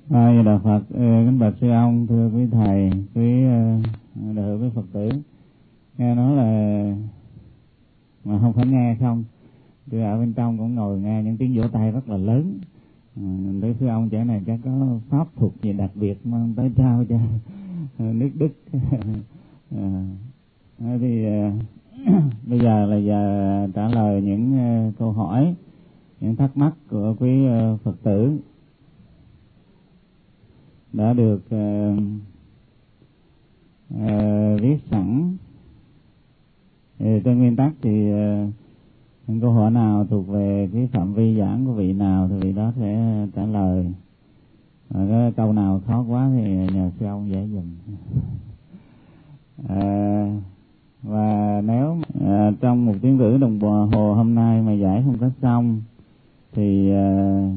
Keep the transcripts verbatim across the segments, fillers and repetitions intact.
A Di Đà Phật. Kính bạch sư ông, thưa quý thầy, quý đệ tử, quý Phật tử. Nghe nói là mà không phải nghe không, tôi ở bên trong cũng ngồi nghe những tiếng vỗ tay rất là lớn. Thấy sư ông trẻ này chắc có pháp thuật gì đặc biệt mang tới trao cho nước Đức. à, thì bây giờ là giờ trả lời những câu hỏi, những thắc mắc của quý Phật tử đã được uh, uh, viết sẵn. Thì trên nguyên tắc thì uh, những câu hỏi nào thuộc về cái phạm vi giảng của vị nào thì vị đó sẽ trả lời. Và cái câu nào khó quá thì nhờ sư ông dễ dùm. uh, và nếu uh, trong một tiếng rưỡi đồng hồ hôm nay mà giải không có xong thì uh,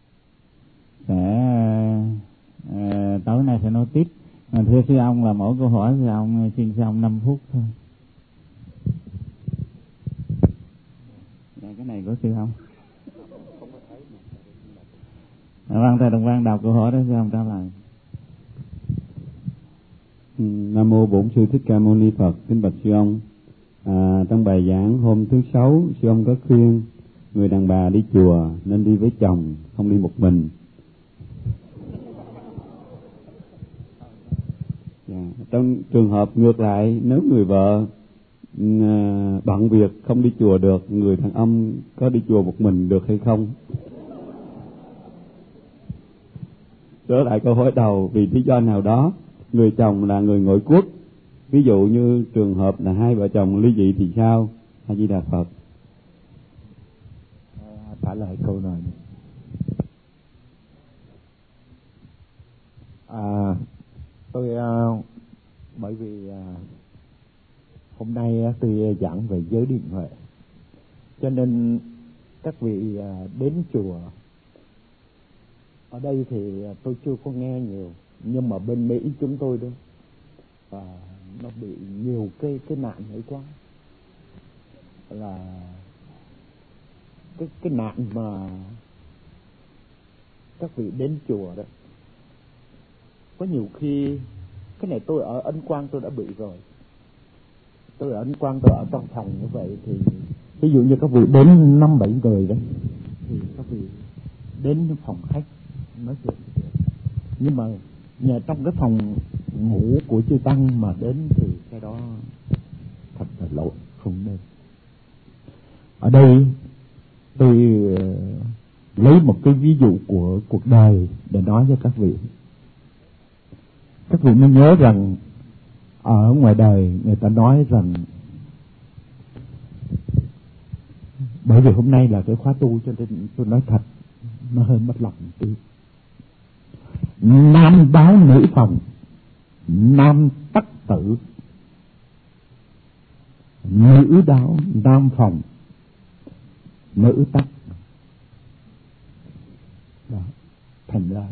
sẽ uh, À, tối nay sẽ nói tiếp. À, thưa sư ông là mỗi câu hỏi sư ông xin sư ông năm phút thôi. Dạ, cái này của sư ông. À, vâng, thầy Đồng Văn đọc câu hỏi đó sư ông trả lời. Nam mô Bổn Sư Thích Ca Mâu Ni Phật. Kính bạch sư ông, à, trong bài giảng hôm thứ sáu, sư ông có khuyên người đàn bà đi chùa nên đi với chồng, không đi một mình. Trong trường hợp ngược lại, nếu người vợ à, bận việc không đi chùa được, người đàn ông có đi chùa một mình được hay không? Trở lại câu hỏi đầu, vì lý do nào đó người chồng là người ngoại quốc, ví dụ như trường hợp là hai vợ chồng ly dị thì sao? A Di Đà Phật. À, trả lời câu này. À, tôi uh, bởi vì uh, hôm nay uh, tôi giảng về giới định huệ, cho nên các vị uh, đến chùa ở đây thì uh, tôi chưa có nghe nhiều, nhưng mà bên Mỹ chúng tôi đó và uh, nó bị nhiều cái cái nạn ấy quá, là cái cái nạn mà các vị đến chùa đó. Có nhiều khi cái này tôi ở Ấn Quang tôi đã bị rồi. Tôi ở Ấn Quang tôi ở trong phòng như vậy thì ví dụ như các vị đến năm bảy người đấy thì các vị đến phòng khách nói chuyện, nhưng mà nhà trong cái phòng ngủ của chư tăng mà đến thì cái đó thật là lỗi, không nên. Ở đây tôi lấy một cái ví dụ của cuộc đời để nói cho các vị. Các vị nên nhớ rằng ở ngoài đời người ta nói rằng, bởi vì hôm nay là cái khóa tu cho nên tôi nói thật, nó hơi mất lòng một tí. Nam báo nữ phòng, nam tắc tử, nữ đáo nam phòng, nữ tắc. Đó, thành ra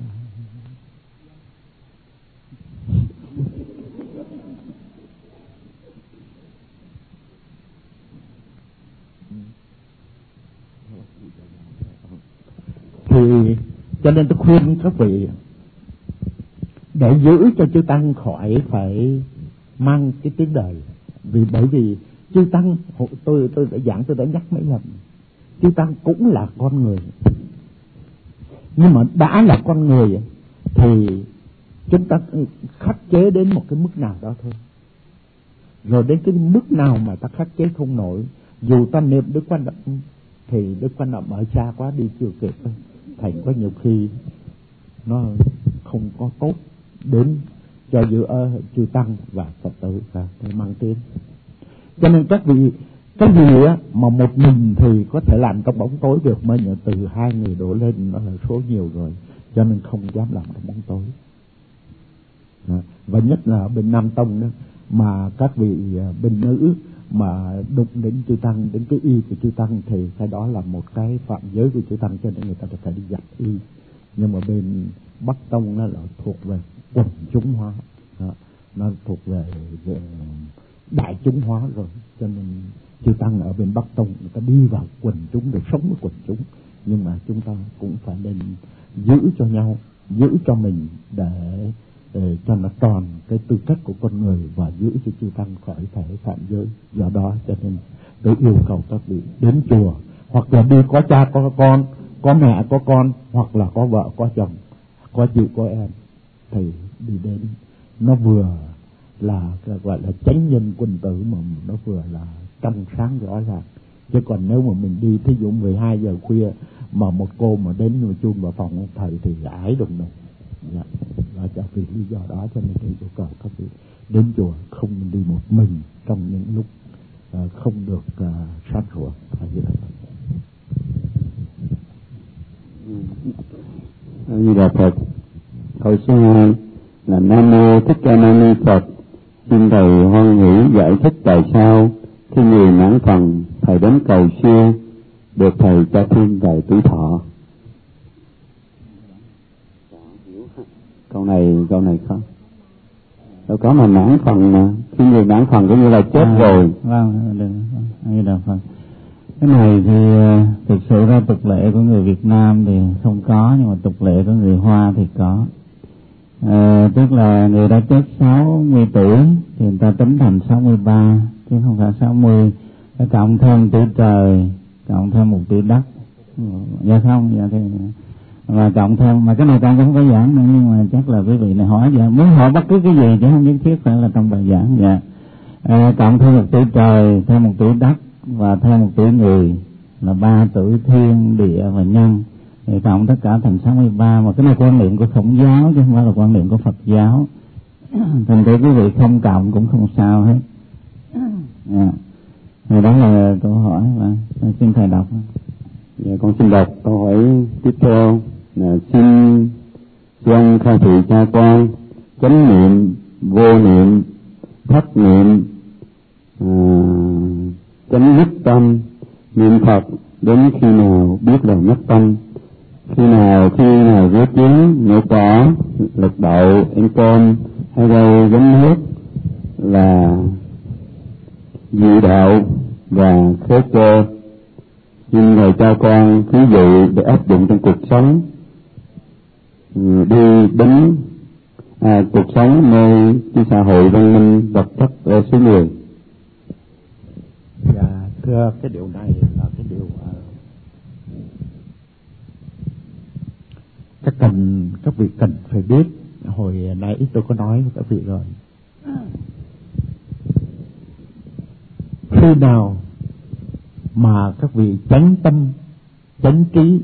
thì cho nên tôi khuyên các vị để giữ cho chư tăng khỏi phải mang cái tiếng đời, vì bởi vì chư tăng, tôi tôi đã giảng, tôi đã nhắc mấy lần, chư tăng cũng là con người, nhưng mà đã là con người thì chúng ta khắc chế đến một cái mức nào đó thôi, rồi đến cái mức nào mà ta khắc chế không nổi, dù ta niệm Đức Quan Âm thì Đức Quan Âm ở xa quá đi chưa kịp, thành có nhiều khi nó không có tốt đến cho giữa chư tăng và Phật tử và mang tiếng. Cho nên các vị cái gì á mà một mình thì có thể làm trong bóng tối được, mới nhờ từ hai người đổ lên nó là số nhiều rồi, cho nên không dám làm trong bóng tối. À, và nhất là ở bên Nam Tông đó, mà các vị bên nữ mà đụng đến chư tăng, đến cái y của chư tăng thì cái đó là một cái phạm giới của chư tăng, cho nên người ta phải đi giặt y. Nhưng mà bên Bắc Tông nó là thuộc về quần chúng hóa, đó, nó thuộc về, về đại chúng hóa rồi, cho nên chư tăng ở bên Bắc Tông người ta đi vào quần chúng để sống với quần chúng, nhưng mà chúng ta cũng phải nên giữ cho nhau giữ cho mình để, để cho nó tròn cái tư cách của con người và giữ cho chư tăng khỏi phải phạm giới. Do đó cho nên tôi yêu cầu các vị đến chùa, hoặc là đi có cha có con, có mẹ có con, hoặc là có vợ có chồng, có chị có em, thì đi đến. Nó vừa là gọi là chánh nhân quân tử, mà nó vừa là trong sáng rõ ràng. Chứ còn nếu mà mình đi thí dụ mười hai giờ khuya mà một cô mà đến ngồi chuông vào phòng ông thầy thì ái đùng đùng. Dạ. Và cho vì lý do đó cho nên tôi yêu cầu các vị đến chùa không đi một mình trong những lúc uh, không được uh, sáng sủa. Như là Phật. Câu số hai là Nam Mô Thích Ca Mâu Ni Phật. Xin Thầy hoan hỷ giải thích tại sao khi người mãn phần Thầy đến cầu siêu được Thầy cho thêm vài tuổi thọ. Câu này câu này không. Đâu có mà mãn phần mà. Khi người mãn phần cũng như là chết à, rồi. Vâng, đừng. Như là phần. Cái này thì thực sự ra tục lệ của người Việt Nam thì không có, nhưng mà tục lệ của người Hoa thì có. À, tức là người đã chết sáu mươi tuổi thì người ta tính thành sáu mươi ba, chứ không phải sáu mươi. Cái cộng thêm tuổi trời, cộng thêm một tuổi đất. Dạ không, dạ thì và cộng thêm, mà cái này ta cũng có giảng nữa, nhưng mà chắc là quý vị này hỏi dạ muốn hỏi bất cứ cái gì chứ không nhất thiết phải là trong bài giảng. Dạ à, cộng thêm một tuổi trời, thêm một tuổi đất và thêm một tuổi người là ba tuổi thiên địa và nhân, thì cộng tất cả thành sáu mươi ba. Mà cái này quan niệm của Khổng giáo chứ không phải là quan niệm của Phật giáo. Thành thử quý vị không cộng cũng không sao hết. Yeah. Thì đó là câu hỏi và xin Thầy đọc. Dạ, con xin đọc câu hỏi tiếp theo là xin dân khai thị cha con chánh niệm, vô niệm, thất niệm, à, chánh nhất tâm, niệm Phật đến khi nào biết là nhất tâm, khi nào khi nào rớt giếng, nhổ cỏ, lật đậu, ăn cơm hay rau giống nước là dị đạo và khế cơ. Xin Thầy cho con ví dụ để áp dụng trong cuộc sống, đi đến à, cuộc sống nơi cái xã hội văn minh vật chất ở xứ người. Dạ, thưa, cái điều này là cái điều uh, các cần các vị cần phải biết. Hồi nãy tôi có nói với các vị rồi, khi nào mà các vị chánh tâm, chánh trí,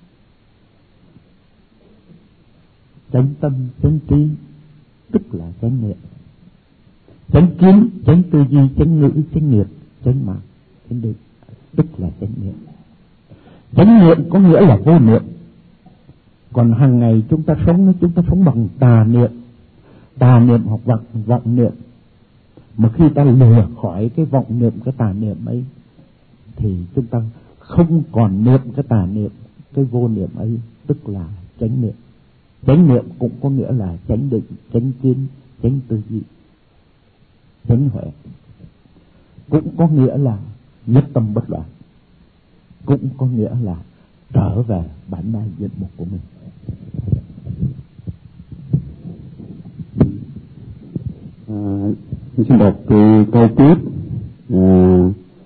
chánh tâm, chánh trí, tức là chánh niệm, chánh kiến, chánh tư duy, chánh ngữ, chánh nghiệp, chánh mạng, chánh định, tức là chánh niệm. Chánh niệm có nghĩa là vô niệm. Còn hàng ngày chúng ta sống, chúng ta sống bằng tà niệm, tà niệm hoặc vọng, vọng niệm. Mà khi ta lừa khỏi cái vọng niệm, cái tà niệm ấy, thì chúng ta không còn niệm cái tà niệm, cái vô niệm ấy, tức là chánh niệm. Chánh niệm cũng có nghĩa là chánh định, chánh kiến, chánh tư duy, chánh huệ. Cũng có nghĩa là nhất tâm bất loạn. Cũng có nghĩa là trở về bản lai diện mục của mình. À, xin đọc từ câu tiếp. À,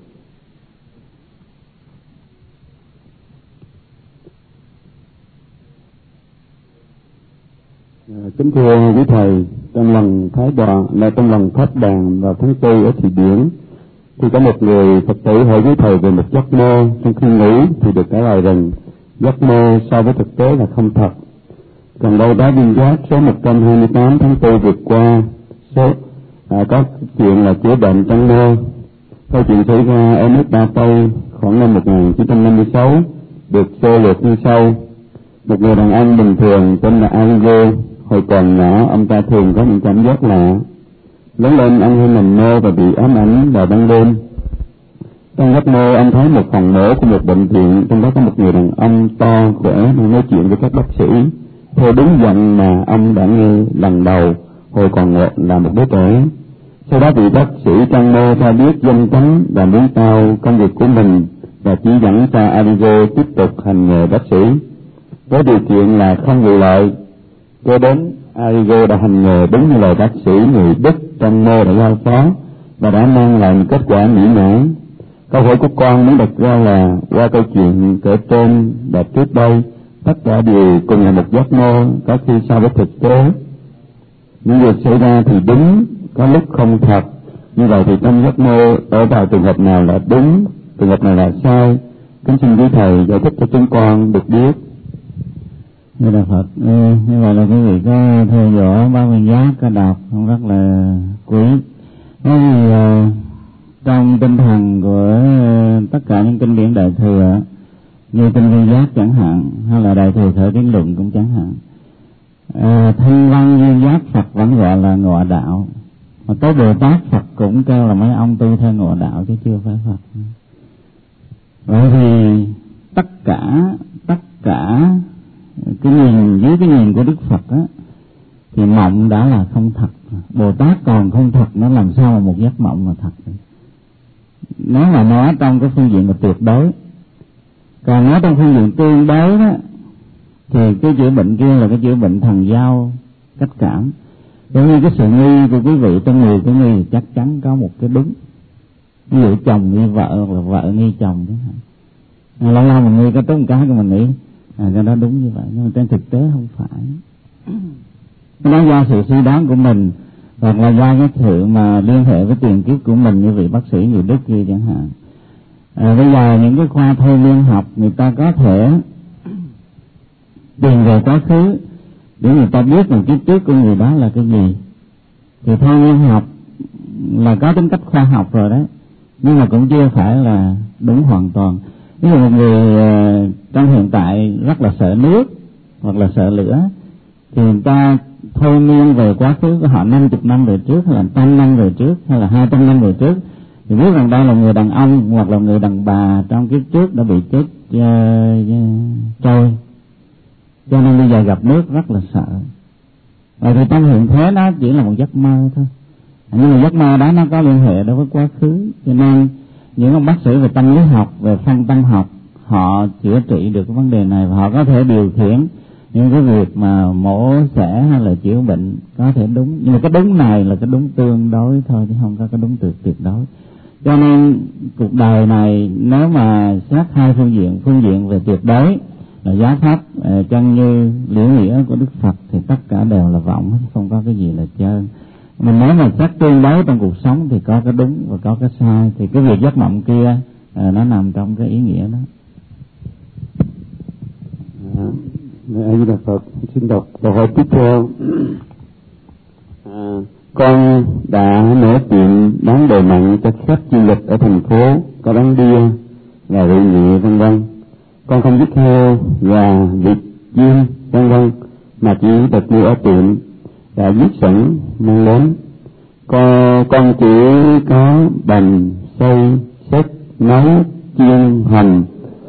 kính thưa quý Thầy, trong lần thái đoàn là trong lần pháp đàn vào tháng tư ở Thụy Điển, thì có một người Phật tử hỏi quý Thầy về một giấc mơ. Trong khi ngủ thì được trả lời rằng giấc mơ so với thực tế là không thật. Gần đây đó viên giác số một trăm hai mươi tám tháng tư vượt qua số à, có chuyện là chữa bệnh trong mơ. Câu chuyện xảy ra ở nước Ba Tây khoảng năm một nghìn chín trăm năm mươi sáu, được sơ lược như sau. Một người đàn ông bình thường tên là Arigo. Hồi còn nhỏ, ông ta thường có những cảm giác lạ. Lớn lên, ông hay nằm mơ và bị ám ảnh vào ban đêm. Trong giấc mơ, ông thấy một phòng mổ của một bệnh viện, trong đó có một người đàn ông to, khỏe, đang nói chuyện với các bác sĩ, theo đúng giọng mà ông đã nghe lần đầu, hồi còn là một đứa trẻ. Sau đó vị bác sĩ trong mơ cho biết danh tính và muốn tao công việc của mình, và chỉ dẫn cho Arigo tiếp tục hành nghề bác sĩ, với điều kiện là không vụ lợi. Kế đến, Arrigo đã hành nghề đúng như lời bác sĩ người Đức trong mơ đã giao phó và đã mang lại một kết quả mỹ mãn. Câu hỏi của con muốn đặt ra là qua câu chuyện kể trên và trước đây, tất cả đều cùng là một giấc mơ, có khi so với thực tế. Những việc xảy ra thì đúng, có lúc không thật. Như vậy thì trong giấc mơ ở vào trường hợp nào là đúng, trường hợp nào là sai? Kính xin quý thầy giải thích cho chúng con được biết. Như là Phật, ừ, như vậy là quý vị có theo dõi ba mươi giác, có đọc không rất là quý. Bởi vì uh, trong tinh thần của uh, tất cả những kinh điển đại thừa, như tinh vi giác chẳng hạn, hay là đại thừa khởi tiến luận cũng chẳng hạn, uh, thanh văn duyên giác Phật vẫn gọi là ngộ đạo, mà tới Bồ Tát Phật cũng kêu là mấy ông tu theo ngộ đạo chứ chưa phải Phật. Vậy thì tất cả tất cả cái nhìn dưới cái nhìn của Đức Phật á, thì mộng đã là không thật. Bồ Tát còn không thật, nó làm sao mà một giấc mộng mà thật được? Nó là nói trong cái phương diện mà tuyệt đối. Còn nói trong phương diện tương đối đó, thì cái chữa bệnh kia là cái chữa bệnh thần giao cách cảm. Giống như cái sự nghi của quý vị, trong người của nghi chắc chắn có một cái đúng. Ví dụ chồng nghi vợ, hoặc là vợ nghi chồng chẳng hạn. Lâu lâu mình nghi cái tốt một cái của mình nghĩ à, cái đó đúng như vậy, nhưng mà trên thực tế không phải. Nó do sự suy đoán của mình, hoặc là do cái sự mà liên hệ với tiền kiếp của mình, như vị bác sĩ người Đức kia chẳng hạn. À, bây giờ những cái khoa thôi miên học người ta có thể tìm về quá khứ để người ta biết một kiếp trước của người đó là cái gì. Thì thôi miên học là có tính cách khoa học rồi đấy, nhưng mà cũng chưa phải là đúng hoàn toàn. Ví dụ một người uh, trong hiện tại rất là sợ nước hoặc là sợ lửa, thì người ta thôi miên về quá khứ của họ năm mươi năm về trước, hay là trăm năm về trước, hay là hai trăm năm về trước, thì biết rằng đây là người đàn ông hoặc là người đàn bà trong kiếp trước đã bị chết uh, uh, trôi, cho nên bây giờ gặp nước rất là sợ. Vậy thì trong hiện thế đó chỉ là một giấc mơ thôi, nhưng mà giấc mơ đó nó có liên hệ đối với quá khứ, cho nên những ông bác sĩ về tâm lý học, về phân tâm học, họ chữa trị được cái vấn đề này, và họ có thể điều khiển những cái việc mà mổ xẻ hay là chữa bệnh có thể đúng. Nhưng mà cái đúng này là cái đúng tương đối thôi, chứ không có cái đúng tuyệt tuyệt đối. Cho nên cuộc đời này nếu mà xét hai phương diện, phương diện về tuyệt đối là giá pháp chân như liễu nghĩa của Đức Phật, thì tất cả đều là vọng, không có cái gì là trơn. Mình nói mà xét tương đối trong cuộc sống thì có cái đúng và có cái sai, thì cái việc giấc mộng kia à, nó nằm trong cái ý nghĩa đó. A Di Đà Phật, xin đọc câu hỏi tiếp theo. À, con đã mở chuyện bán đồ mặn cho khách du lịch ở thành phố, có bán bia và rượu nhẹ vân vân. Con không biết heo, gà, vịt, chim vân vân, mà chỉ được mua ở tiệm đã viết sẵn mang đến. Con, con chỉ có bành, xay, xếp, nấu, chiên, hành.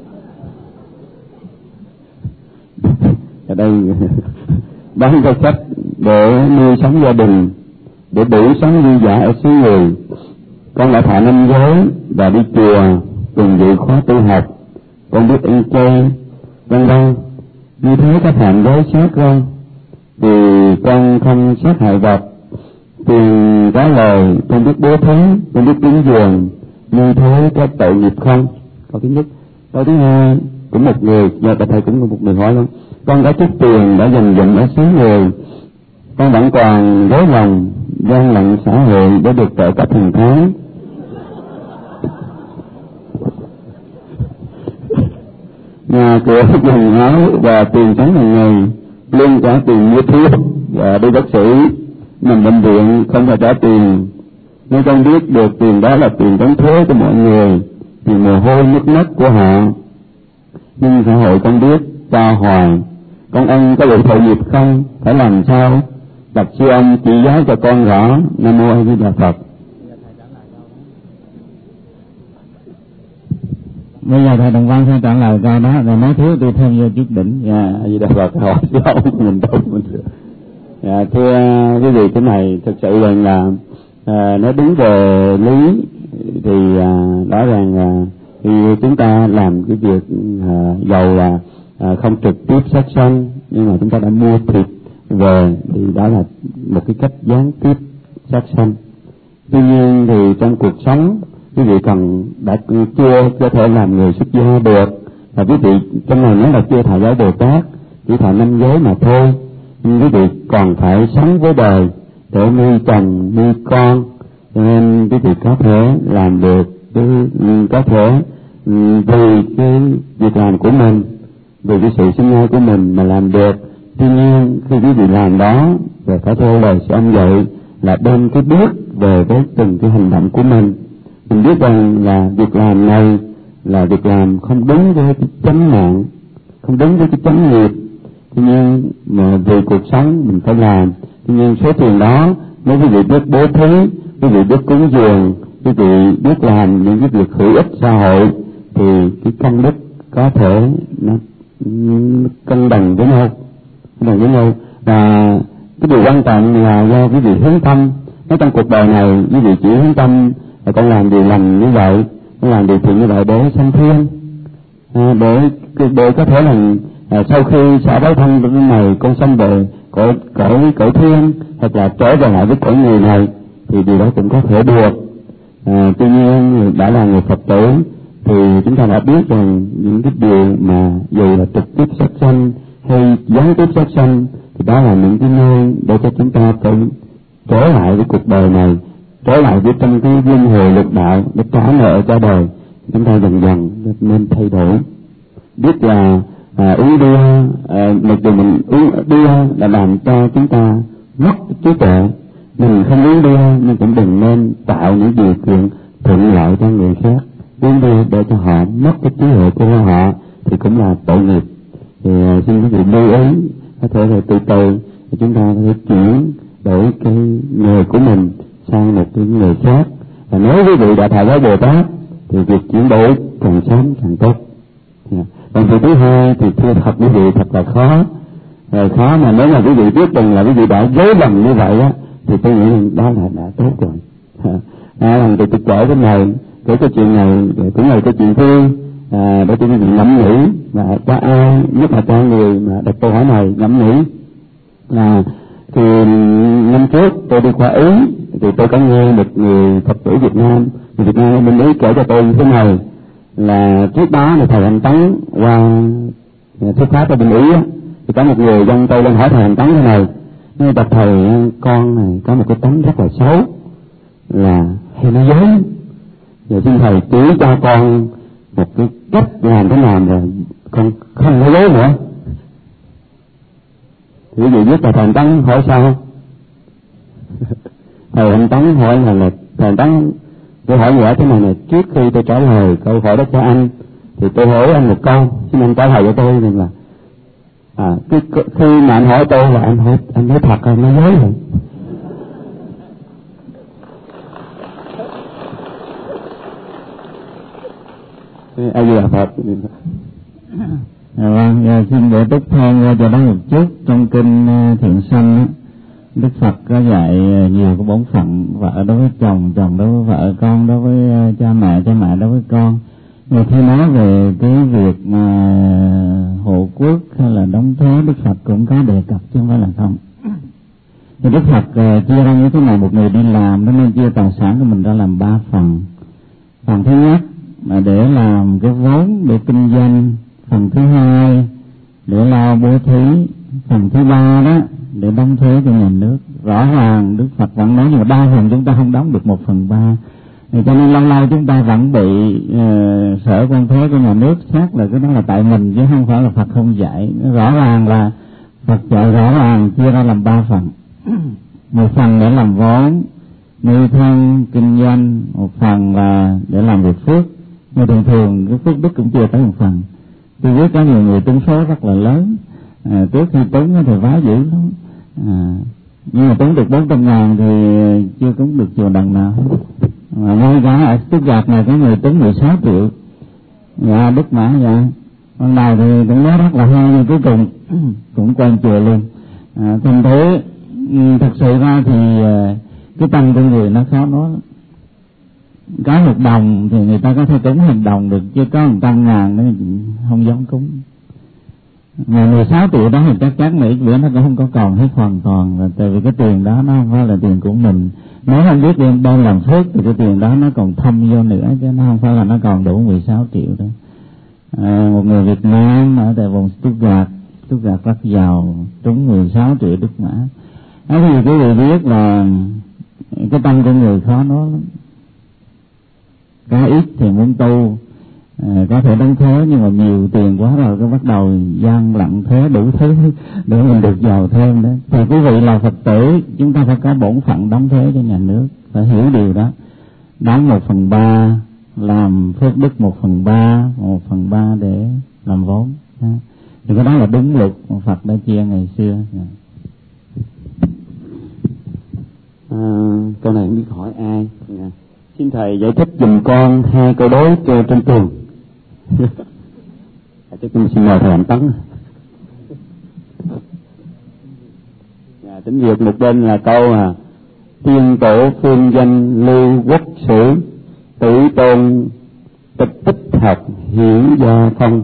Ở đây bán cho khách để nuôi sống gia đình, để đủ sống vui vẻ ở xứ người. Con đã thọ năm giới và đi chùa cùng dự khóa tu học. Con biết ăn chay, vân vân. Như thế có phạm giới sát không? Vì con không sát hại vật, tiền có lời, con biết bố thí, con biết cúng dường, như thế có tội nghiệp không? Câu thứ nhất. Câu thứ hai, cũng một người, giờ tại thầy cũng một người hỏi luôn. Con có chút tiền đã dành dụm ở xứ người, con vẫn còn rối lòng, gian lận xã hội để được trợ cấp hàng tháng. Nhà cửa quần áo và tiền sống hàng ngày, luôn trả tiền mua thuốc và đi bác sĩ, nằm bệnh viện không phải trả tiền. Nếu con biết được tiền đó là tiền đóng thuế của mọi người, thì mồ hôi nước mắt của họ. Nhưng xã hội con biết cho hoài, con ăn có bị tội nghiệp không? Phải làm sao? Bạch sư ông chỉ giáo cho con rõ. Nam mô A Di Đà Phật. Bây giờ thầy Đồng Văn sẽ trả lời câu đó, rồi nói thiếu tôi thêm vô chút đỉnh. Dạ, A Di Đà Phật hỏi chứ không mình đâu mình được. Dạ, thưa quý vị, cái này thực sự rằng là à, nói đúng về lý thì à, rõ ràng là khi chúng ta làm cái việc à, giàu là à, không trực tiếp sát sanh, nhưng mà chúng ta đã mua thịt, về thì đó là một cái cách gián tiếp sát sanh. Tuy nhiên thì trong cuộc sống quý vị cần đã chưa có thể làm người xuất gia được, và quý vị trong này nói là chưa thọ giới Bồ Tát, chỉ thọ năm giới mà thôi, nhưng quý vị còn phải sống với đời để nuôi chồng nuôi con, cho nên quý vị có thể làm được, có thể vì cái việc làm của mình, vì cái sự sinh ra của mình mà làm được. Tuy nhiên khi quý vị làm đó và phải theo lời sư ông dạy là đem cái biết về với từng cái hành động của mình. Mình biết rằng là việc làm này là việc làm không đúng với cái chánh mạng, không đúng với cái chánh nghiệp. Tuy nhiên mà vì cuộc sống mình phải làm. Tuy nhiên số tiền đó nếu quý vị biết bố thí, quý vị biết cúng dường, quý vị biết làm những cái việc hữu ích xã hội thì cái công đức có thể nó cân bằng với nhau, cân bằng với nhau. Và cái điều quan trọng là do quý vị hướng tâm. Nếu trong cuộc đời này quý vị chỉ hướng tâm là con làm điều lành như vậy, con làm điều thiện như vậy để sanh thiên, à, để để có thể là à, sau khi xả báo thân bên này con sanh về cõi cõi cõi thiên, hoặc là trở về lại với cõi người này, thì điều đó cũng có thể được. À, tuy nhiên đã là người Phật tử thì chúng ta đã biết rằng những cái điều mà dù là trực tiếp sát sanh hay gián tiếp sát sanh thì đó là những cái nơi để cho chúng ta phải trở lại với cuộc đời này, trở lại với trong cái luân hồi lục đạo để trả nợ cho đời. Chúng ta dần dần nên thay đổi, biết là à, uống bia, à, mặc dù mình uống bia là làm cho chúng ta mất trí tuệ, mình không uống bia nhưng cũng đừng nên tạo những điều kiện thuận lợi cho người khác uống bia để cho họ mất cái trí huệ của họ thì cũng là tội nghiệp. Thì uh, xin quý vị lưu ý, có thể là từ từ thì chúng ta có thể chuyển đổi cái nghề của mình sang một cái nghề khác. Và nếu quý vị đã thọ giới Bồ Tát thì việc chuyển đổi càng sớm càng tốt. Yeah. Còn việc thứ hai thì thưa thật quý vị thật là khó, rồi khó mà nếu mà quý vị biết rằng là quý vị đã dối lầm như vậy á thì tôi nghĩ rằng đó là đã tốt rồi. À, lần từ tôi kể cái này, kể cái chuyện này cũng là cái chuyện vui, à, để cho quý vị ngẫm nghĩ, và cho ai nhất là cho người mà đặt câu hỏi này ngẫm nghĩ là thì năm trước tôi đi qua Ý thì tôi có nghe một người Phật tử Việt Nam, người Việt Nam ở bên Ý kể cho tôi như thế này, là trước đó là thầy Hành Tấn qua thuyết pháp ở bên Ý á, thì có một người dân tôi lên hỏi thầy Hành Tấn thế này, nói bạch thầy con này có một cái tánh rất là xấu là hay nói dối, giờ xin thầy chỉ cho con một cái cách làm thế nào rồi con không nói dối nữa. Thì quý vị biết là thầy Hành Tấn hỏi sao không? Thầy Hành Tấn hỏi là, là thầy Hành Tấn tôi hỏi gì ở thế này này, trước khi tôi trả lời câu hỏi đó cho anh thì tôi hỏi anh một câu, xin anh trả lời cho tôi rằng là à, cái, khi mà anh hỏi tôi là anh hỏi anh nói thật hay nói dối rồi? Ai là Phật. À, vâng, giờ xin để đúc thêm ra cho đó một chút. Trong kinh Thiện Sanh Đức Phật có dạy nhiều cái bổn phận, vợ đối với chồng, chồng đối với vợ, con đối với cha mẹ, cha mẹ đối với con. Người khi nói về cái việc mà hộ quốc hay là đóng thuế, Đức Phật cũng có đề cập chứ không phải là không. Thì Đức Phật uh, chia ra như thế này, một người đi làm nó nên chia tài sản của mình ra làm ba phần. Phần thứ nhất là để làm cái vốn để kinh doanh, phần thứ hai để lo bố thí, phần thứ ba đó để đóng thuế cho nhà nước. Rõ ràng Đức Phật vẫn nói nhưng mà đa phần chúng ta không đóng được một phần ba, thì cho nên lâu lâu chúng ta vẫn bị uh, sở quan thuế của nhà nước xét là cái đó là tại mình chứ không phải là Phật không dạy. Rõ ràng là Phật dạy rõ ràng chia ra làm ba phần. Một phần để làm vốn nuôi thân kinh doanh, một phần là để làm việc phước. Nhưng thường thường cái phước đức cũng chia tới một phần. Tôi biết có nhiều người trúng số rất là lớn, à, trước khi trúng thì vá dữ lắm, à, nhưng mà trúng được bốn trăm ngàn thì chưa trúng được chùa đồng nào hết. Mà ngay cả ở Stuttgart này có người trúng mười sáu triệu, dạ Đức Mã dạ. Ban đầu thì cũng nói rất là hay nhưng cuối cùng cũng quên chùa luôn. À, thành thế thật sự ra thì cái tâm của người nó khó nói. Có một đồng thì người ta có thể cúng một đồng được, chứ có một trăm ngàn nó không dám cúng. Mà mười sáu triệu đó thì chắc chắn mấy bữa nó cũng không có còn hết hoàn toàn, tại vì cái tiền đó nó không phải là tiền của mình. Nếu không biết đem đâu làm phước thì cái tiền đó nó còn thâm vô nữa, chứ nó không phải là nó còn đủ mười sáu triệu đâu. À, một người Việt Nam ở tại vùng Stuttgart, Stuttgart rất giàu, trúng mười sáu triệu Đức Mã. Đó thì quý vị biết là cái tâm của người khó nói lắm. Có ít thì muốn tu, à, có thể đóng thuế, nhưng mà nhiều tiền quá rồi cái bắt đầu gian lặng thuế đủ thứ để mình được giàu thêm đó. Thì quý vị là Phật tử, chúng ta phải có bổn phận đóng thuế cho nhà nước, phải hiểu điều đó. Đóng một phần ba, làm phước đức một phần ba, một phần ba để làm vốn. Đó. Thì cái đó là đúng luật mà Phật đã chia ngày xưa. À, câu này không biết hỏi ai. À, xin thầy giải thích giùm con hai câu đối cho trên tường. Chắc tôi xin mời thầy Hạnh Tấn. À, tiếng Việt một bên là câu à, tiên tổ phương danh lưu quốc sử, tử tôn tịch tích học hiển gia phong.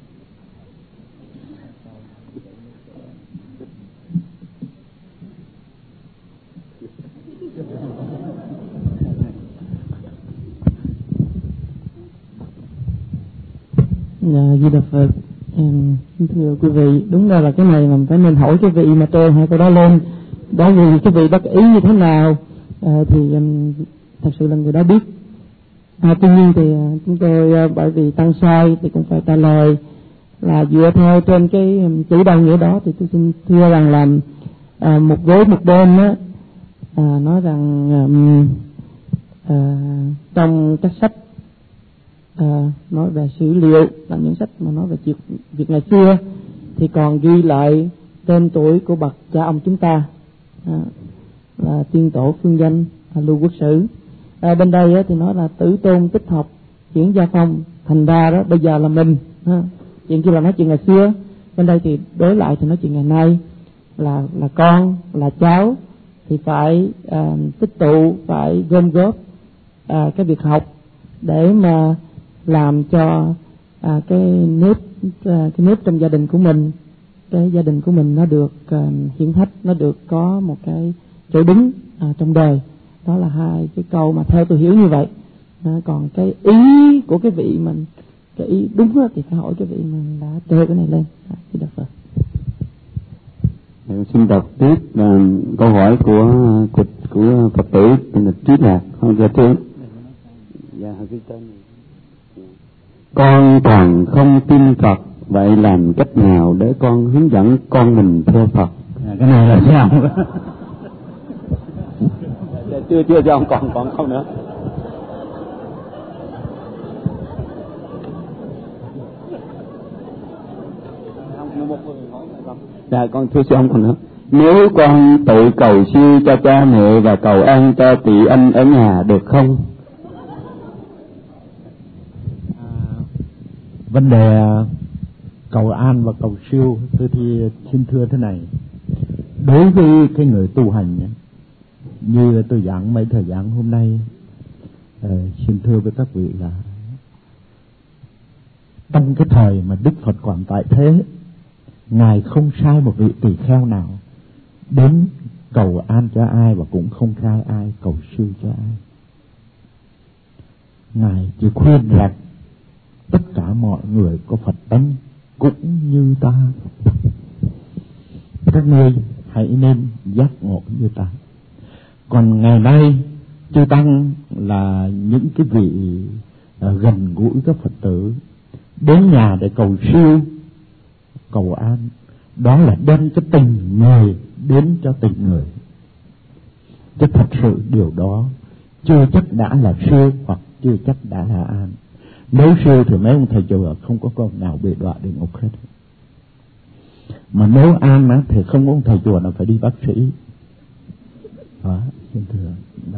Dạ, Di Đà Phật. Em thưa quý vị, đúng ra là cái này mình phải nên hỏi cái vị mà treo hai câu đó lên, đó vì cái vị đắc ý như thế nào à, thì um, thật sự là người đó biết. À, tuy nhiên thì uh, chúng tôi uh, bởi vì tăng sai thì cũng phải trả lời là dựa theo trên cái um, chữ đồng nghĩa đó, thì tôi xin thưa rằng là uh, một gối một bên á, uh, nói rằng um, uh, trong các sách À, nói về sử liệu là những sách mà nói về việc, việc ngày xưa thì còn ghi lại tên tuổi của bậc cha ông chúng ta à, là tiên tổ phương danh à, lưu quốc sử. À, bên đây á, thì nói là tử tôn tích học hiển gia phong, thành ra đó bây giờ là mình ha. Chuyện kia là nói chuyện ngày xưa, bên đây thì đối lại thì nói chuyện ngày nay, là là con là cháu thì phải à, tích tụ, phải gom góp à, cái việc học để mà làm cho à, cái nếp à, cái nếp trong gia đình của mình, cái gia đình của mình nó được à, hiển hách, nó được có một cái chỗ đứng à, trong đời. Đó là hai cái câu mà theo tôi hiểu như vậy. À, còn cái ý của cái vị mình, cái ý đúng hết thì phải hỏi cái vị mình đã treo cái này lên. À, Phật Phật. Xin đọc tiếp là câu hỏi của của, của Phật tử tên là Trí Lạc, không ra tiếng. Dạ, cái tên này. Con còn không tin Phật, vậy làm cách nào để con hướng dẫn con mình theo Phật? À, cái này là sao? chưa chưa cho ông còn còn không nữa. Dạ con thưa sư ông còn nữa. Nếu con tự cầu siêu cho cha mẹ và cầu an cho chị anh ở nhà được không? Vấn đề cầu an và cầu siêu, tôi thì xin thưa thế này. Đối với cái người tu hành như tôi giảng mấy thời gian hôm nay, uh, xin thưa với các vị là trong cái thời mà Đức Phật còn tại thế, Ngài không sai một vị tỳ kheo nào đến cầu an cho ai, và cũng không sai ai cầu siêu cho ai. Ngài chỉ khuyên rằng tất cả mọi người có Phật tánh cũng như ta, các ngươi hãy nên giác ngộ như ta. Còn ngày nay chư tăng là những cái vị uh, gần gũi các Phật tử, đến nhà để cầu siêu, cầu an, đó là đem cái tình người đến cho tình người. Chứ thật sự điều đó chưa chắc đã là siêu, hoặc chưa chắc đã là an. Nếu siêu thì mấy ông thầy chùa không có con nào bị đọa địa ngục hết. Mà nếu an á, thì không có ông thầy chùa nào phải đi bác sĩ. Đó, xin thưa. Đó.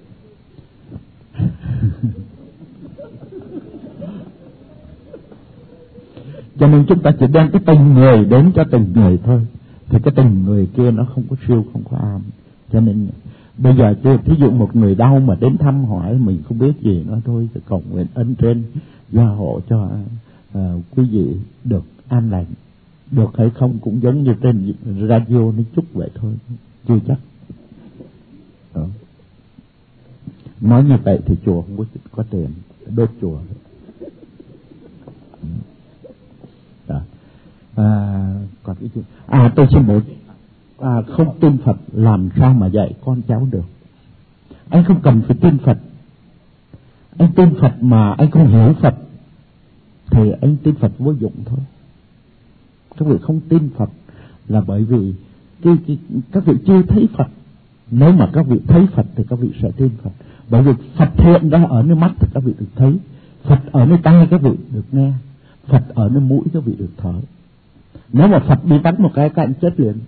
Cho nên chúng ta chỉ đem cái tình người đến cho tình người thôi, thì cái tình người kia nó không có siêu, không có an. Cho nên bây giờ chứ thí dụ một người đau mà đến thăm hỏi mình không biết gì nữa thôi, thì cầu nguyện ân trên gia hộ cho uh, quý vị được an lành. được hay không cũng giống như trên radio nó chút vậy thôi, chưa chắc. Đó. Nói như vậy thì chùa không có, có tiền đốt chùa. Đó. À, còn cái chuyện à tôi xin lỗi, à, không tin Phật làm sao mà dạy con cháu được? Anh không cần phải tin Phật. Anh tin Phật mà anh không hiểu Phật thì anh tin Phật vô dụng thôi. Các vị không tin Phật là bởi vì cái, cái, các vị chưa thấy Phật. Nếu mà các vị thấy Phật thì các vị sẽ tin Phật. Bởi vì Phật hiện ra ở nơi mắt thì các vị được thấy, Phật ở nơi tai các vị được nghe, Phật ở nơi mũi các vị được thở. Nếu mà Phật đi vắng một cái các anh chết liền.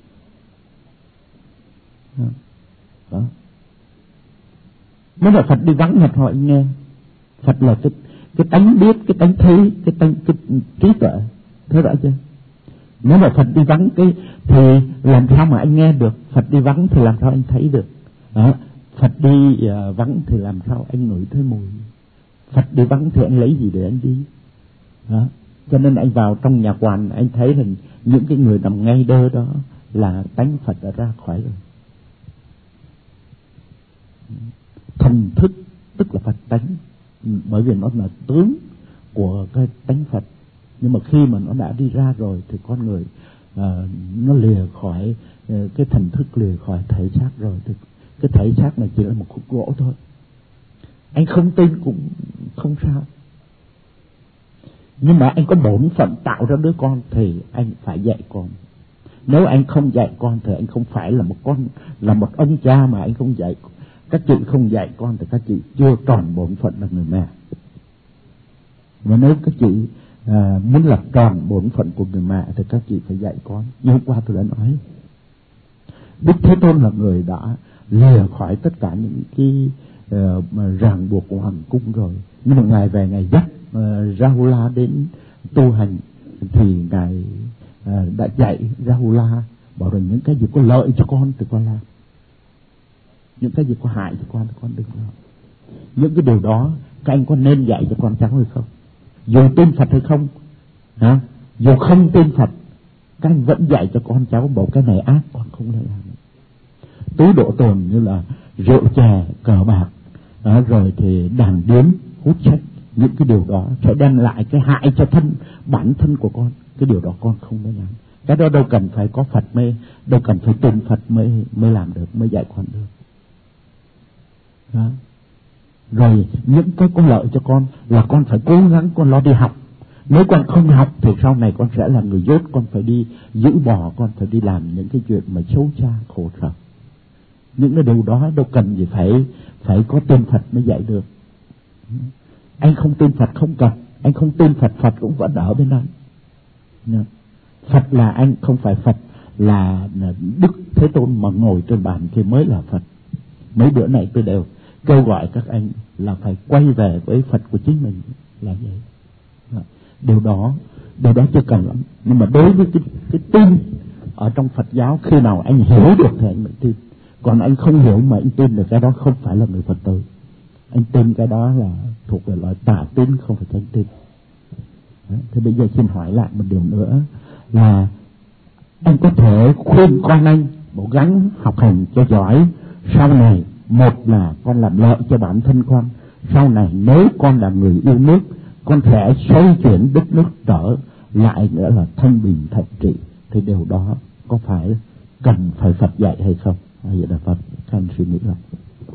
Đó. Nếu mà Phật đi vắng mặt họ nghe. Phật là cái cái tánh biết, cái tánh thấy, cái tánh cái trí tuệ, thấy rõ chưa? Nếu mà Phật đi vắng cái thì làm sao mà anh nghe được? Phật đi vắng thì làm sao anh thấy được? Đó. Phật đi uh, vắng thì làm sao anh ngửi thấy mùi? Phật đi vắng thì anh lấy gì để anh đi? Đó. Cho nên anh vào trong nhà quan anh thấy rằng những cái người nằm ngay đơ đó là tánh Phật đã ra khỏi rồi. Thần thức tức là Phật tánh, bởi vì nó là tướng của cái tánh Phật. Nhưng mà khi mà nó đã đi ra rồi thì con người uh, nó lìa khỏi uh, cái thần thức, lìa khỏi thể xác rồi thì cái thể xác này chỉ là một khúc gỗ thôi. Anh không tin cũng không sao. Nhưng mà anh có bổn phận tạo ra đứa con thì anh phải dạy con. Nếu anh không dạy con thì anh không phải là một con, là một ông cha mà anh không dạy. Các chị không dạy con thì các chị chưa tròn bổn phận là người mẹ. Và nếu các chị à, muốn lập tròn bổn phận của người mẹ thì các chị phải dạy con. Như hôm qua tôi đã nói, Đức Thế Tôn là người đã lìa khỏi tất cả những cái uh, ràng buộc của hoàng cung rồi. Nhưng mà Ngài về Ngài dắt uh, Rahula đến tu hành thì Ngài uh, đã dạy Rahula bảo rằng những cái gì có lợi cho con thì con làm, những cái gì có hại cho con thì con đừng làm. Những cái điều đó các anh có nên dạy cho con cháu hay không? Dù tin Phật hay không, hả? Dù không tin Phật, các anh vẫn dạy cho con cháu bảo cái này ác con không nên làm. Túi độ tồn như là rượu chè, cờ bạc, đó, rồi thì đàn điếm, hút sách, những cái điều đó sẽ đem lại cái hại cho thân bản thân của con. Cái điều đó con không nên làm. Cái đó đâu cần phải có Phật mê, đâu cần phải tin Phật mới mới làm được, mới dạy con được. Đó. Rồi những cái có lợi cho con là con phải cố gắng con lo đi học. Nếu con không học thì sau này con sẽ là người dốt, con phải đi giữ bỏ, con phải đi làm những cái chuyện mà xấu xa khổ sở. Những cái điều đó đâu cần gì phải phải có tin Phật mới dạy được. Anh không tin Phật không cần, anh không tin Phật, Phật cũng vẫn ở bên anh. Phật là anh, không phải Phật là Đức Thế Tôn mà ngồi trên bàn thì mới là Phật. Mấy bữa này tôi đều kêu gọi các anh là phải quay về với Phật của chính mình là vậy. Điều đó, điều đó chưa cần lắm. Nhưng mà đối với cái, cái tin ở trong Phật giáo, khi nào anh hiểu được thì anh mới tin. Còn anh không hiểu mà anh tin được cái đó không phải là người Phật tử. Anh tin cái đó là thuộc về loại tà tin, không phải chân tin. Thế bây giờ xin hỏi lại một điều nữa là anh có thể khuyên con anh cố gắng học hành cho giỏi. Sau này, một là con làm lợi cho bản thân con. Sau này nếu con là người yêu nước, con sẽ xoay chuyển đất nước trở lại nữa là thanh bình thạnh trị. Thì điều đó có phải cần phải Phật dạy hay không? Hay là Phật cần suy nghĩ lại.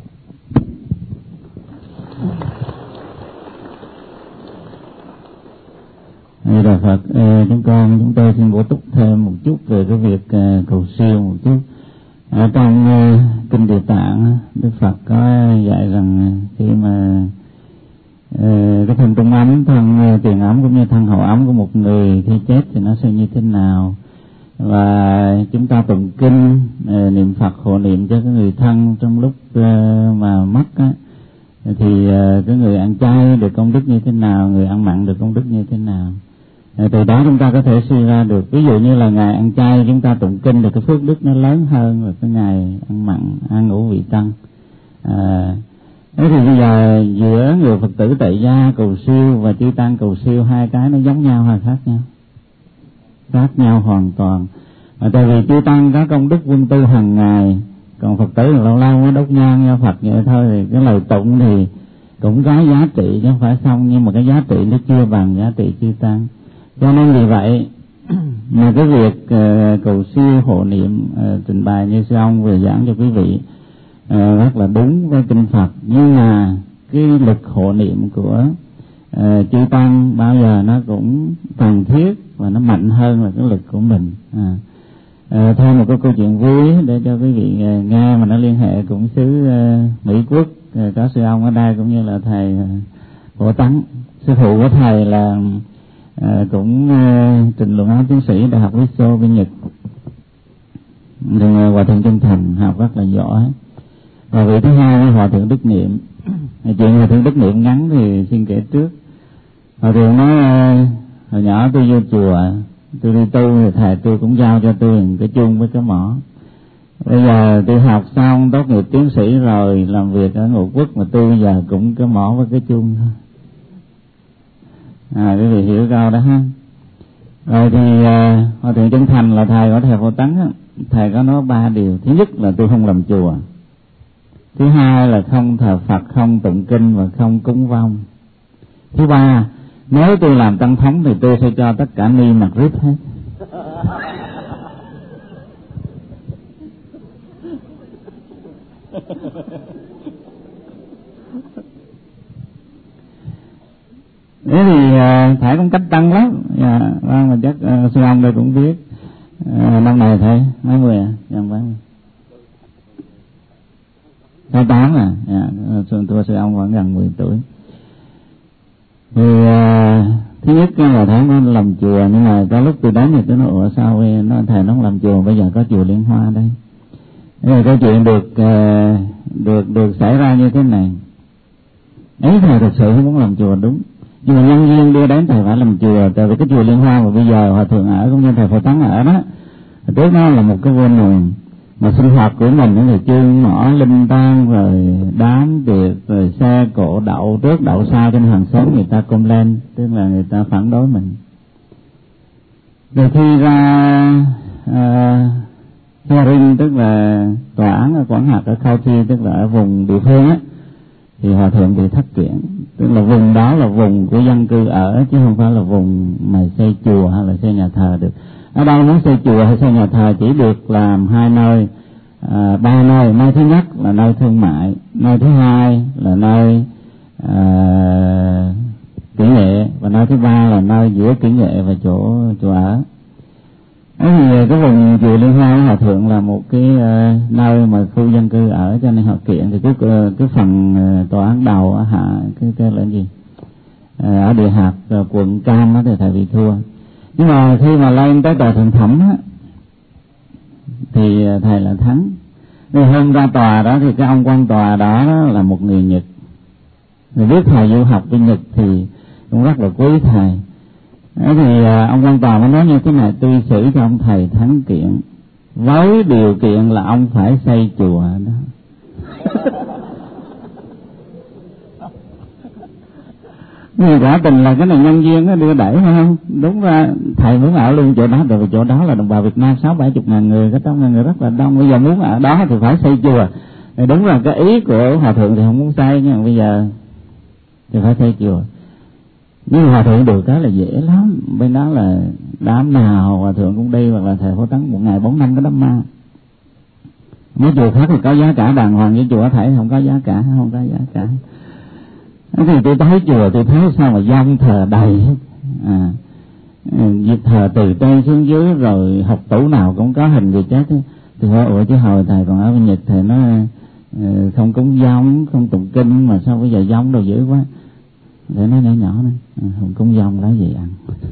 Hay là Phật, chúng con chúng tôi xin bổ túc thêm một chút về cái việc cầu siêu một chút. Ở trong uh, kinh Địa Tạng, Đức Phật có dạy rằng khi mà uh, cái thân trung ấm, thân uh, tiền ấm cũng như thân hậu ấm của một người khi chết thì nó sẽ như thế nào, và chúng ta tụng kinh uh, niệm Phật hộ niệm cho cái người thân trong lúc uh, mà mất á, thì uh, cái người ăn chay được công đức như thế nào, người ăn mặn được công đức như thế nào. Từ đó chúng ta có thể suy ra được, ví dụ như là ngày ăn chay chúng ta tụng kinh thì cái phước đức nó lớn hơn là cái ngày ăn mặn, ăn ngũ vị tăng. À, thế thì bây giờ giữa người Phật tử tại gia cầu siêu và chư tăng cầu siêu, hai cái nó giống nhau hay khác nhau? khác nhau hoàn toàn. À, tại vì chư tăng có công đức quân tư hàng ngày, còn Phật tử lâu lâu mới đốt nhang cho Phật vậy thôi, thì cái lời tụng thì cũng có giá trị chứ không phải không, nhưng mà cái giá trị nó chưa bằng giá trị chư tăng. Cho nên vì vậy mà cái việc uh, cầu siêu hộ niệm uh, trình bày như sư ông vừa giảng cho quý vị uh, rất là đúng với kinh Phật, nhưng mà cái lực hộ niệm của uh, chư tăng bao giờ nó cũng cần thiết và nó mạnh hơn là cái lực của mình. À, uh, thêm một cái câu chuyện vui để cho quý vị uh, nghe, mà nó liên hệ cũng xứ uh, Mỹ Quốc, uh, có sư ông ở đây cũng như là thầy uh, Phổ Tấn, sư phụ của thầy là À, cũng uh, trình luận án tiến sĩ đại học Rizzo bên Nhật, thì hòa thượng Chân Thành học rất là giỏi. Và vị thứ hai là hòa thượng Đức Niệm. Chuyện hòa thượng Đức Niệm ngắn thì xin kể trước. Hòa thượng nói uh, hồi nhỏ tôi vô chùa, tôi đi tu thì thầy tôi cũng giao cho tôi cái chuông với cái mõ. Bây giờ tôi học xong tốt nghiệp tiến sĩ rồi làm việc ở Ngũ Quốc, mà tôi bây giờ cũng cái mõ với cái chuông thôi. À, quý vị hiểu câu đó ha. Rồi thì uh, hòa thượng Chân Thành là thầy của thầy Phổ Tấn á, thầy có nói ba điều. Thứ nhất là tôi không làm chùa. Thứ hai là không thờ Phật, không tụng kinh và không cúng vong. Thứ ba, nếu tôi làm tăng thống thì tôi sẽ cho tất cả ni mặc rít hết. Thế thì uh, thầy cũng cách tăng lắm, yeah, vâng, mà chắc uh, sư ông đây cũng biết. Uh, năm này thầy mấy mươi à? Dạ mấy mươi? sáu tám à? Dạ, yeah, tôi sư ông vẫn gần mười tuổi. Thì uh, thứ nhất là thầy nó làm chùa, nhưng mà có lúc tôi đến thì tôi nói ủa sao vậy? Nó thầy nó không làm chùa, bây giờ có chùa Liên Hoa đây. Thế là câu chuyện được uh, được được xảy ra như thế này. Ấy thầy thật sự không muốn làm chùa đúng. Nhưng mà nhân viên đưa đến thầy phải làm chùa, tại vì cái chùa Liên Hoa mà bây giờ hòa thượng ở cũng như thầy Phổ Tấn ở đó, trước nó là một cái vườn nùng mà sinh hoạt của mình nó là chương mỏ linh tang, rồi đám tiệc, rồi xe cộ đậu trước đậu sau trên hàng xóm người ta công lên, tức là người ta phản đối mình. Rồi khi ra uh, hearing, tức là tòa án ở Quảng Hạt ở Khao Thi, tức là ở vùng địa phương á, thì hòa thượng bị thất kiện. Tức là vùng đó là vùng của dân cư ở, chứ không phải là vùng mà xây chùa hay là xây nhà thờ được. Ở đâu muốn xây chùa hay xây nhà thờ chỉ được làm hai nơi, à, ba nơi. Nơi thứ nhất là nơi thương mại, nơi thứ hai là nơi à, kỹ nghệ, và nơi thứ ba là nơi giữa kỹ nghệ và chỗ chỗ ở. Thế thì cái vùng chùa Liên Hoa hòa thượng là một cái uh, nơi mà khu dân cư ở, cho nên họ kiện thì cái uh, cái phần uh, tòa án đầu ở hạ cái cái là gì uh, ở địa hạt uh, quận Cam đó thì thầy bị thua. Nhưng mà khi mà lên tới tòa thượng thẩm á, thì uh, thầy là thắng. Nên hôm ra tòa đó thì cái ông quan tòa đó, đó là một người Nhật, người biết thầy du học bên Nhật thì cũng rất là quý thầy. Thế thì ông quan tòa mới nói như thế này: tôi xử cho ông thầy thắng kiện với điều kiện là ông phải xây chùa đó. Vì quả tình là cái này nhân viên nó đưa đẩy phải không? Đúng ra thầy muốn ở luôn chỗ đó, rồi chỗ đó là đồng bào Việt Nam sáu bảy chục ngàn người, cái trăm ngàn người rất là đông. Bây giờ muốn ở đó thì phải xây chùa. Thì đúng là cái ý của hòa thượng thì không muốn xây, nhưng mà bây giờ thì phải xây chùa. Nhưng hòa thượng được cái là dễ lắm, bên đó là đám nào hòa thượng cũng đi, hoặc là thầy Phổ Tấn một ngày bốn năm cái đám ma. Mấy chùa khác thì có giá cả đàng hoàng, với chùa thầy không có giá cả, không có giá cả. Thế thì tôi tới chùa tôi thấy sao mà dông thờ đầy, à, dịp thờ từ trên xuống dưới, rồi học tủ nào cũng có hình gì chết. Thì hỏi ủa chứ hồi thầy còn ở bên Nhật thầy nói không cúng dông, không tụng kinh, mà sao bây giờ dông đồ dữ quá. Để nói nhỏ nhỏ này, à, không cúng dông lấy gì ăn.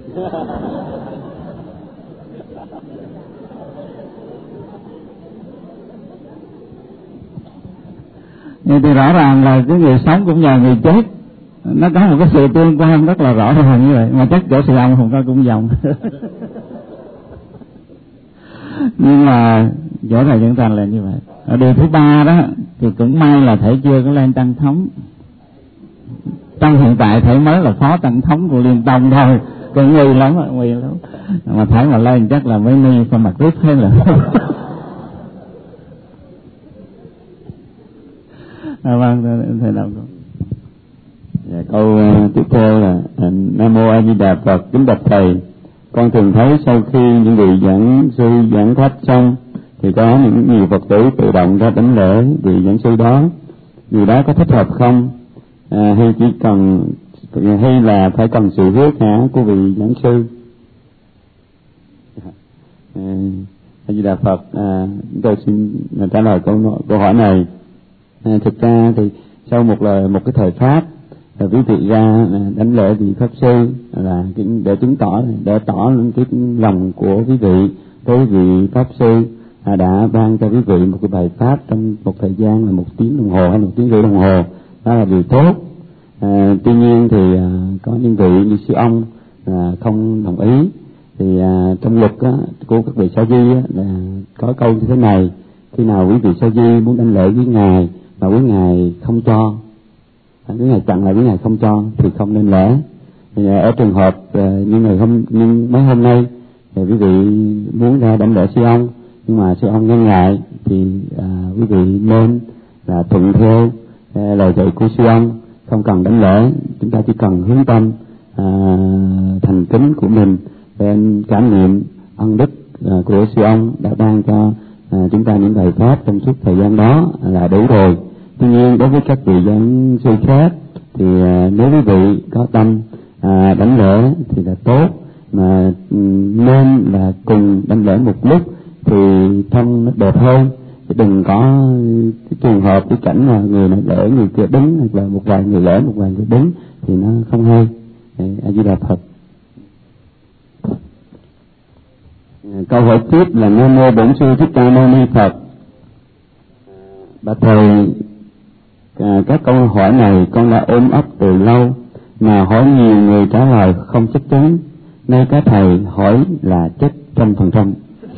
Thì rõ ràng là cái người sống cũng nhờ người chết, nó có một cái sự tương quan rất là rõ ràng như vậy, mà chắc chỗ sư ông không có cúng dông. Nhưng mà chỗ thầy Chân Thành là như vậy. Ở điều thứ ba đó thì cũng may là thầy chưa có lên tăng thống. Trong hiện tại thầy mới là phó tăng thống của Liên Tông thôi, còn nguy lắm, nguy lắm. Mà thấy mà lên chắc là mấy ni sao mặt rít hay là à, vâng thầy đạo con. Dạ, câu uh, tiếp theo là uh, Nam Mô A Di Đà Phật. Kính bạch thầy, con thường thấy sau khi những vị giảng sư giảng pháp xong thì có những nhiều Phật tử tự động ra đánh lễ vị giảng sư đó. Điều đó có thích hợp không? À, hay chỉ cần hay là phải cần sự hứa hả của vị giảng sư? À, A Di Đà Phật. À, tôi xin trả lời câu câu hỏi này. À, thực ra thì sau một lời một cái thời pháp, rồi quý vị ra đánh lễ vị pháp sư là để chứng tỏ để tỏ cái lòng của quý vị đối vị pháp sư à, đã ban cho quý vị một cái bài pháp trong một thời gian là một tiếng đồng hồ hay một tiếng rưỡi đồng hồ, đó là điều tốt. À, tuy nhiên thì à, có những vị như sư ông à, không đồng ý. Thì à, trong luật á, của các vị sa di á, là có câu như thế này: khi nào quý vị sa di muốn đánh lễ với ngài mà quý ngài không cho, quý ngài chặn lại quý ngài không cho thì không nên lễ. Thì ở trường hợp à, như ngày hôm như mấy hôm nay thì quý vị muốn ra đánh lễ sư ông nhưng mà sư ông ngăn ngại thì à, quý vị nên là thuận theo à, lời dạy của sư ông, không cần đánh lễ. Chúng ta chỉ cần hướng tâm à, thành kính của mình bên cảm niệm ân đức à, của sư ông đã ban cho à, chúng ta những bài pháp trong suốt thời gian đó là đủ rồi. Tuy nhiên đối với các vị giảng sư khác thì à, nếu quý vị có tâm à, đánh lễ thì là tốt, mà nên là cùng đánh lễ một lúc thì thân nó đẹp hơn, chứ đừng có cái trường hợp cái cảnh là người này lễ người kia đứng, hoặc là một vài người lễ một vài người đứng thì nó không hay. A Di Đà Phật. Câu hỏi tiếp là Nam Mô Bổn Sư Thích Ca Mâu Ni Phật. Bạch thầy, à, các câu hỏi này con đã ôm ấp từ lâu mà hỏi nhiều người trả lời không chắc chắn, nay các thầy hỏi là chắc trăm phần trăm.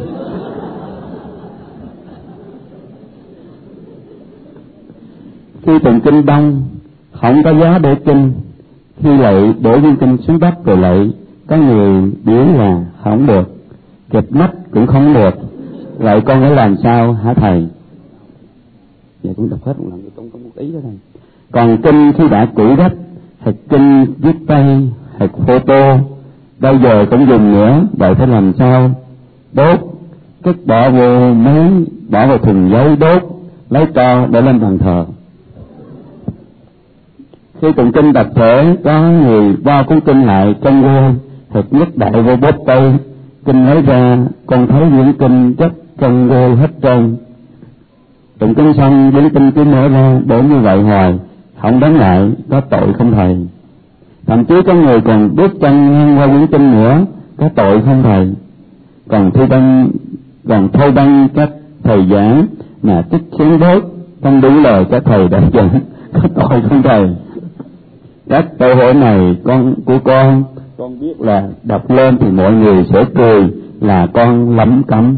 Khi tụng kinh đông không có giá để kinh, khi lạy đổ viên kinh xuống đất rồi lạy, có người biểu là không được, kẹp mắt cũng không được, vậy con phải làm sao hả thầy? Vậy cũng đọc hết một lần, không có một ý đó thầy. Còn kinh khi đã cũ rách, hoặc kinh viết tay, hoặc photo, bây giờ cũng dùng nữa, vậy phải làm sao? Đốt, cất bỏ vô mấy, bỏ vào thùng giấy đốt, lấy tro để lên bàn thờ. Khi tụng kinh tập thể, có người bao cuốn kinh lại trong vô, hoặc nhất đại vô bóp tay, kinh lấy ra, con thấy những kinh chất trong vô hết trơn. Tụng kinh xong, những kinh cứ mở ra, để như vậy hoài, không đánh lại, có tội không thầy? Thậm chí có người còn bước chân ngang qua quyển kinh nữa, có tội không thầy? Còn thu băng, còn thâu băng các thầy giảng mà tích xứng đốt, không đúng lời các thầy đã giảng, có tội không thầy? Các câu hỏi này con của con, con biết là đọc lên thì mọi người sẽ cười là con lẩm cẩm.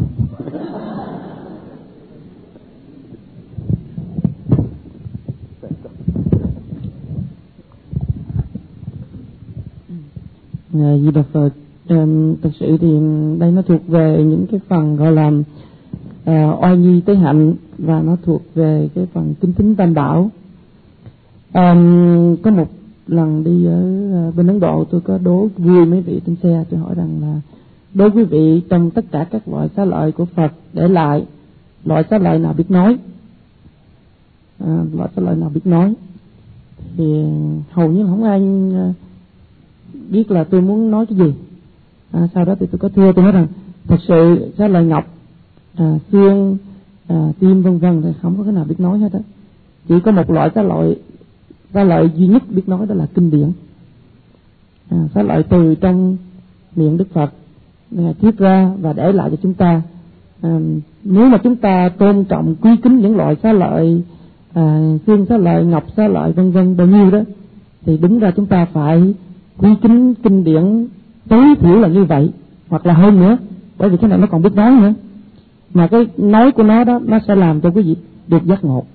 Di Đà Phật. Um, thực sự thì đây nó thuộc về những cái phần gọi là uh, oai nhi tế hạnh, và nó thuộc về cái phần kinh thính tam bảo. Um, có một lần đi ở uh, bên Ấn Độ, tôi có đố vui mấy vị trên xe, tôi hỏi rằng là đố quý vị trong tất cả các loại xá lợi của Phật để lại, loại xá lợi nào biết nói, uh, loại xá lợi nào biết nói, thì hầu như không ai uh, biết là tôi muốn nói cái gì. À, sau đó thì tôi có thưa, tôi nói rằng thật sự xá lợi ngọc, à, xương, à, tim vân vân thì không có cái nào biết nói hết á. Chỉ có một loại xá lợi, xá lợi duy nhất biết nói, đó là kinh điển. À, xá lợi từ trong miệng Đức Phật à, thuyết ra và để lại cho chúng ta. À, nếu mà chúng ta tôn trọng quý kính những loại xá lợi, à, xương xá lợi, ngọc xá lợi vân vân bao nhiêu đó, thì đúng ra chúng ta phải quý kính kinh điển tối thiểu là như vậy, hoặc là hơn nữa, bởi vì cái này nó còn biết nói nữa, mà cái nói của nó đó nó sẽ làm cho quý vị được giác ngộ.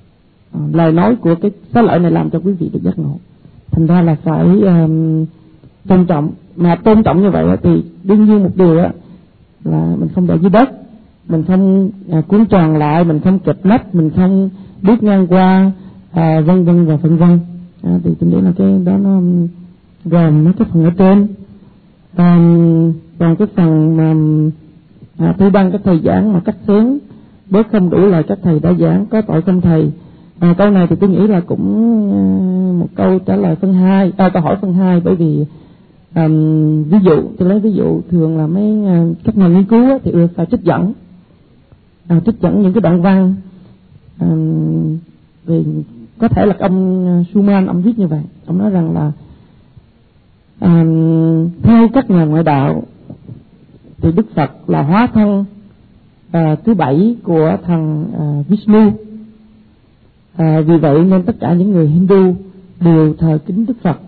À, lời nói của cái xá lợi này làm cho quý vị được giác ngộ, thành ra là phải um, tôn trọng. Mà tôn trọng như vậy thì đương nhiên một điều á là mình không để dưới đất, mình không à, cuốn tròn lại, mình không kẹp nách, mình không bước ngang qua, à, vân vân và vân vân. À, thì tôi nghĩ là cái đó nó gồm mấy cái phần ở trên. À, còn cái phần mà à, tôi đăng các thầy giảng mà cắt xén bớt không đủ lời các thầy đã giảng, có tội không thầy. À, câu này thì tôi nghĩ là cũng à, một câu trả lời phân hai, à, câu hỏi phân hai, bởi vì à, ví dụ tôi lấy ví dụ thường là mấy à, các nhà nghiên cứu á, thì ưa phải trích dẫn, à, trích dẫn những cái đoạn văn. À, vì có thể là ông Schumann ông viết như vậy, ông nói rằng là à, theo các nhà ngoại đạo thì Đức Phật là hóa thân à, thứ bảy của thằng à, Vishnu. À, vì vậy nên tất cả những người Hindu đều thờ kính Đức Phật.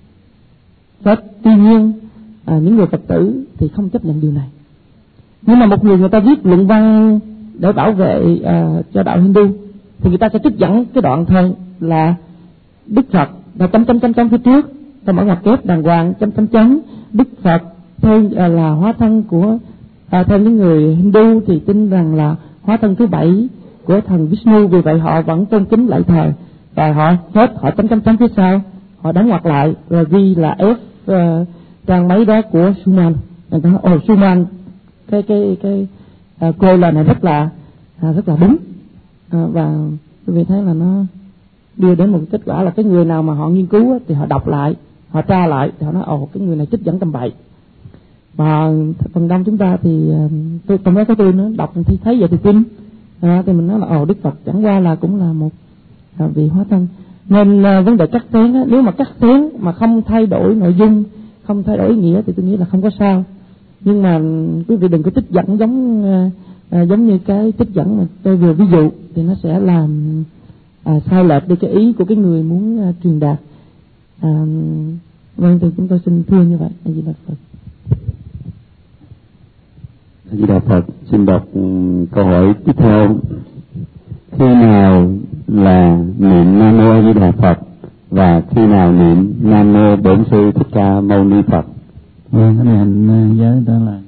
Tuy nhiên à, những người Phật tử thì không chấp nhận điều này. Nhưng mà một người người ta viết luận văn để bảo vệ à, cho đạo Hindu thì người ta sẽ trích dẫn cái đoạn thơ là Đức Phật là chấm chấm chấm chấm phía trước, ta mở ngoặc kép đàng hoàng chấm chấm chấm Đức Phật theo à, là hóa thân của à, theo những người Hindu thì tin rằng là hóa thân thứ bảy của thần Vishnu, vì vậy họ vẫn tôn kính lạy thờ, và họ hết họ chấm chấm chấm phía sau, họ đóng ngoặc lại rồi ghi là F uh, trang máy đó của Schumann. Người ta nói ồ Schumann cái cái cái uh, cô là này rất là uh, rất là đúng, uh, và quý vị thấy là nó đưa đến một kết quả là cái người nào mà họ nghiên cứu á, thì họ đọc lại, họ tra lại thì họ nói ồ cái người này trích dẫn tầm bậy. Và phần đông chúng ta thì uh, tôi trong đó có tôi nữa đọc thì thấy vậy thì tin, uh, thì mình nói là ồ Đức Phật chẳng qua là cũng là một uh, vị hóa thân. Nên uh, vấn đề cắt xén á, nếu mà cắt xén mà không thay đổi nội dung, không thay đổi ý nghĩa thì tôi nghĩ là không có sao. Nhưng mà quý vị đừng có trích dẫn giống uh, uh, giống như cái trích dẫn mà tôi vừa ví dụ, thì nó sẽ làm uh, sai lệch đi cái ý của cái người muốn uh, truyền đạt. Uh, vâng, thì chúng tôi xin thưa như vậy. A Di Đà Phật. A Di Đà Phật. Xin đọc câu hỏi tiếp theo. Khi nào là niệm Nam Mô A Di Đà Phật và khi nào niệm Nam Mô Bổn Sư Thích Ca Mâu Ni Phật? Vâng, cái này hành giới đó là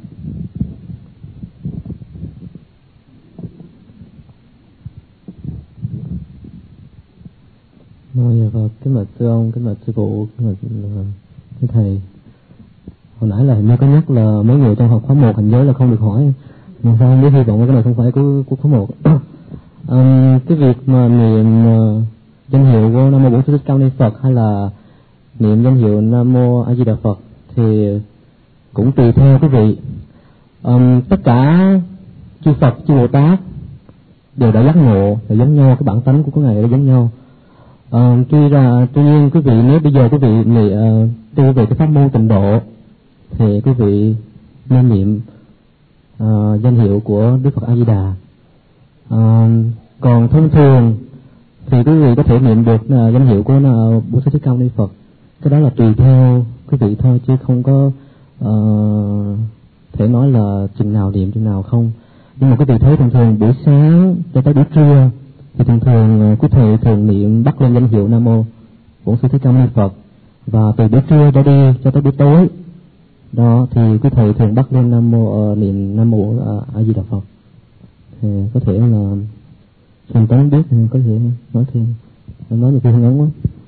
Dạ Phật, kính bạch sư ông, kính bạch sư phụ, kính bạch quý thầy. Hồi nãy là hình như có nhắc là mấy người trong học khóa một hành giới là không được hỏi, nhưng sao không biết, hy vọng cái này không phải của, của khóa một. Um, cái việc mà niệm uh, danh hiệu của Nam Mô Bổn Sư Thích Ca Mâu Ni Phật hay là niệm danh hiệu Nam Mô A Di Đà Phật thì cũng tùy theo quý vị. Um, tất cả chư Phật, chư Bồ Tát đều đã giác ngộ, đều giống nhau, cái bản tánh của các ngài đã giống nhau. Uh, tuy là tuy nhiên quý vị nếu bây giờ quý vị uh, tu về cái pháp môn tịnh độ thì quý vị nên niệm uh, danh hiệu của Đức Phật A Di Đà. Uh, còn thông thường thì quý vị có thể niệm được uh, danh hiệu của uh, Bổn Sư Thích Ca Mâu Ni Phật. Cái đó là tùy theo quý vị thôi, chứ không có uh, thể nói là chừng nào niệm chừng nào không. Nhưng mà quý vị thấy thường thường buổi sáng cho tới buổi trưa thì thường thường uh, quý thầy thường niệm bắt lên danh hiệu Nam Mô Bổn Sư Thích Ca Mâu Ni Phật, và từ buổi trưa trở đi cho tới buổi tối đó thì quý thầy thường bắt lên Nam Mô uh, niệm Nam Mô uh, A Di Đà Phật. Thì có thể là Thành Tấn biết thì có thể nói thêm, nói nhiều khi không ngắn quá.